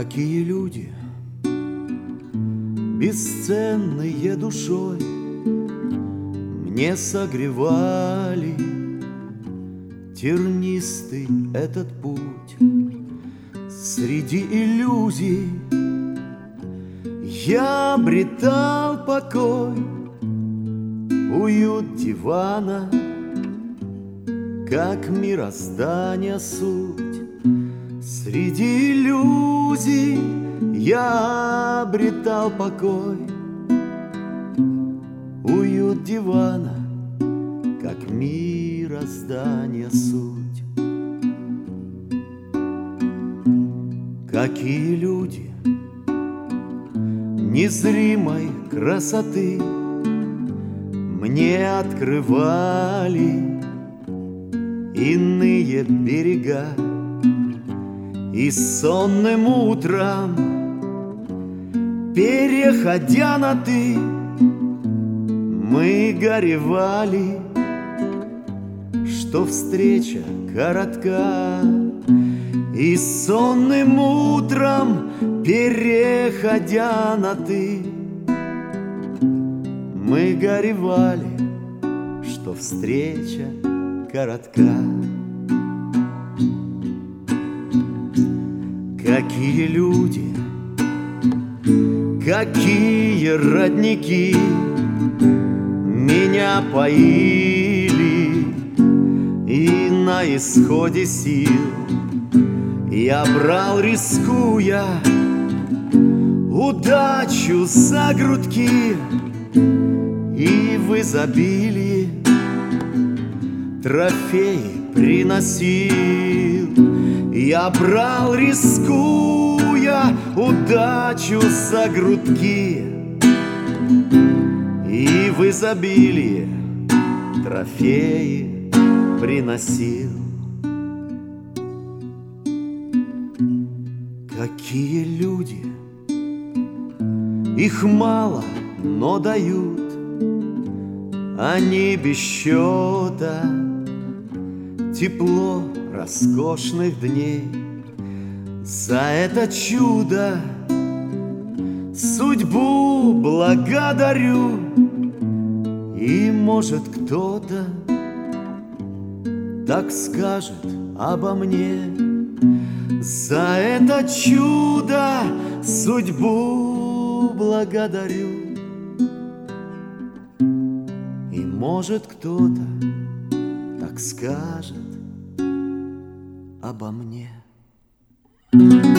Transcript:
Какие люди, бесценные душой, мне согревали тернистый этот путь. Среди иллюзий я обретал покой, уют дивана, как мироздания суть. Среди иллюзий я обретал покой, уют дивана, как мироздания суть. Какие люди незримой красоты мне открывали иные берега, и сонным утром, переходя на «ты», мы горевали, что встреча коротка. И сонным утром, переходя на «ты», мы горевали, что встреча коротка. Какие люди, какие родники меня поили, и на исходе сил я брал, рискуя, удачу за грудки, и в изобилии трофеи приносил. Я брал, рискуя, удачу за грудки, и в изобилии трофеи приносил. Какие люди, их мало, но дают они без счета тепло роскошных дней. За это чудо судьбу благодарю. И, может, кто-то так скажет обо мне: за это чудо судьбу благодарю. И, может, кто-то так скажет обо мне.